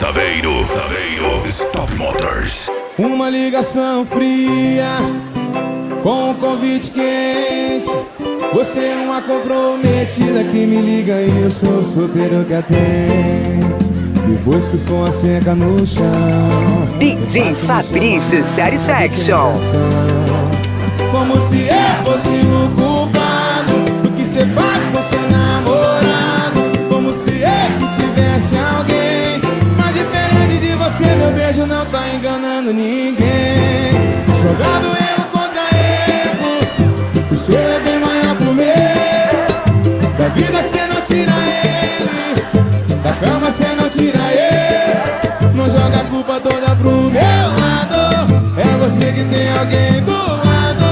Saveiro, Stop Motors. Uma ligação fria com um convite quente. Você é uma comprometida que me liga e eu sou o solteiro que atende. Depois que o som asseca no chão, DJ Fabrício Satisfaction. como se eu fosse o culpado do que você faz com seu namorado. Como se eu que tivesse alguém. Mas diferente de você, meu beijo não tá enganando ninguém. Jogando erro contra erro, o seu é bem maior pro meu. Da vida cê não tira ele, da cama cê não tira ele. Não joga a culpa toda pro meu lado. É você que tem alguém do lado.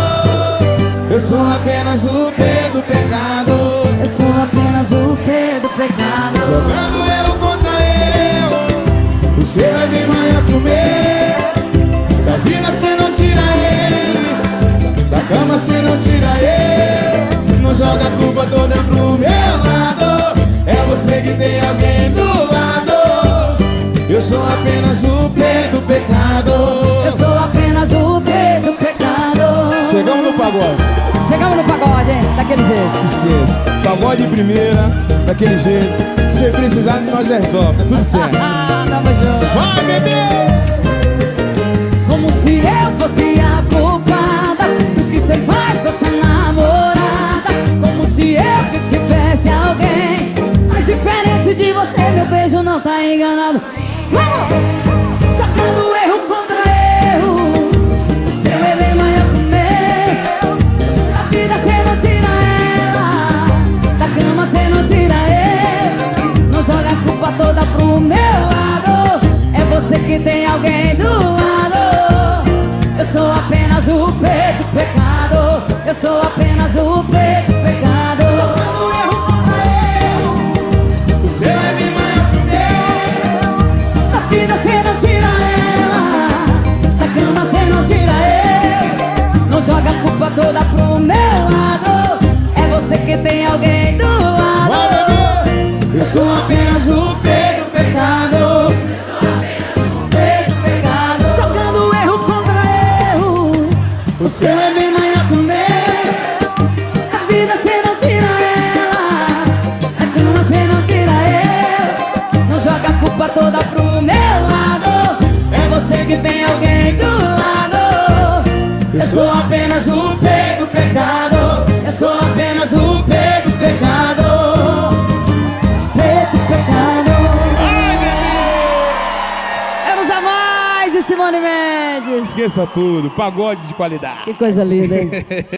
Eu sou apenas o P do pecado. Eu sou apenas o P do pecado. Jogando erro contra erro, o seu é bem maior pro meu. Da vida cê não tira ele, da cama cê não tira ele. Não joga a culpa toda pro meu lado. É você que tem alguém do lado. Eu sou apenas o P do pecado. Eu sou apenas o P do pecado. Chegamos no pagode. Chegamos no pagode, hein? Daquele jeito. Esqueça, pagode de primeira, daquele jeito. Se precisar, nós resolve, tá tudo certo. Tamo junto. Vai, bebê! Como se eu fosse a culpada do que você faz com essa namorada. Como se eu que tivesse alguém. Mas diferente de você, meu beijo não tá enganado. Vamos! Sacando erro contra erro, o seu é bem maior que o meu. Da vida cê não tira ela, da cama cê não tira ele. Não joga a culpa toda pro meu lado. É você que tem alguém do lado. Eu sou apenas o P do pecado. Eu sou apenas o P do pecado. Sacando erro contra erro, o seu é bem maior que o meu. Da vida cê não tira ela, da cama cê não tira ele. Não joga a culpa toda pro meu lado. É você que tem alguém do lado. Vai, bebê! Eu sou apenas o P do pecado. P do pecado. Jogando erro contra erro, O seu é bem maior que o meu. da vida cê não tira ela, da cama cê não tira ele. Não joga a culpa toda pro meu lado. É você que tem alguém do lado. Eu sou apenas o P do pecado. Eu sou apenas o P do pecado. P do pecado. Ai, bebê! Vamos a mais de Simone Mendes. Esqueça tudo, pagode de qualidade. Que coisa linda, hein?